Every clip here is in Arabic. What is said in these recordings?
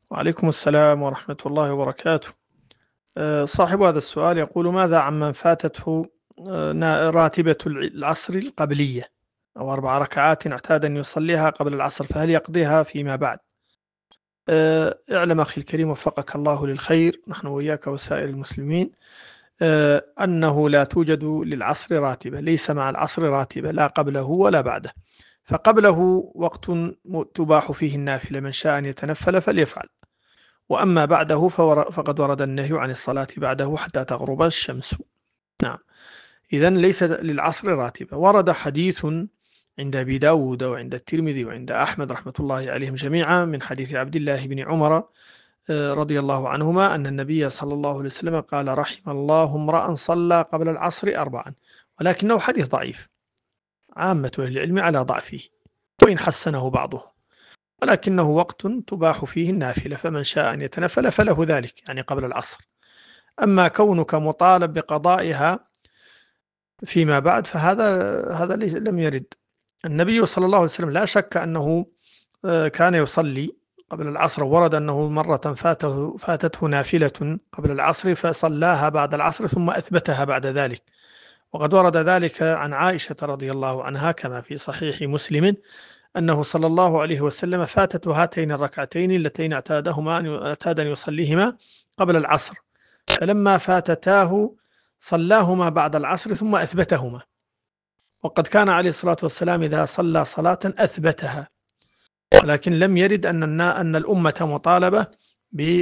وعليكم السلام ورحمة الله وبركاته. صاحب هذا السؤال يقول: ماذا عمن فاتته راتبة العصر القبلية أو 4 ركعات اعتاد أن يصليها قبل العصر، فهل يقضيها فيما بعد؟ اعلم أخي الكريم وفقك الله للخير، نحن وإياك وسائر المسلمين، أنه لا توجد للعصر راتبة، ليس مع العصر راتبة لا قبله ولا بعده. فقبله وقت تباح فيه النافلة، من شاء أن يتنفل فليفعل. وأما بعده فقد ورد النهي عن الصلاة بعده حتى تغرب الشمس. نعم. إذن ليس للعصر راتبة. ورد حديث عند أبي داود وعند الترمذي وعند أحمد رحمة الله عليهم جميعا من حديث عبد الله بن عمر رضي الله عنهما أن النبي صلى الله عليه وسلم قال: رحم الله امرأ صلى قبل العصر 4، ولكنه حديث ضعيف، عامة أهل العلم على ضعفه وإن حسنه بعضهم، ولكنه وقت تباح فيه النافلة، فمن شاء أن يتنفل فله ذلك، يعني قبل العصر. أما كونك مطالب بقضائها فيما بعد فهذا لم يرد. النبي صلى الله عليه وسلم لا شك أنه كان يصلي قبل العصر، ورد أنه مرة فاتته نافلة قبل العصر فصلاها بعد العصر ثم أثبتها بعد ذلك، وقد ورد ذلك عن عائشة رضي الله عنها كما في صحيح مسلم أنه صلى الله عليه وسلم فاتته هاتين الركعتين اللتين اعتاد أن يصليهما قبل العصر، فلما فاتتاه صلاهما بعد العصر ثم أثبتهما. وقد كان عليه الصلاة والسلام إذا صلى صلاة أثبتها، ولكن لم يرد أن الأمة مطالبة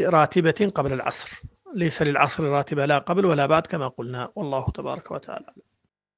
براتبة قبل العصر، ليس للعصر راتبة لا قبل ولا بعد كما قلنا، والله تبارك وتعالى.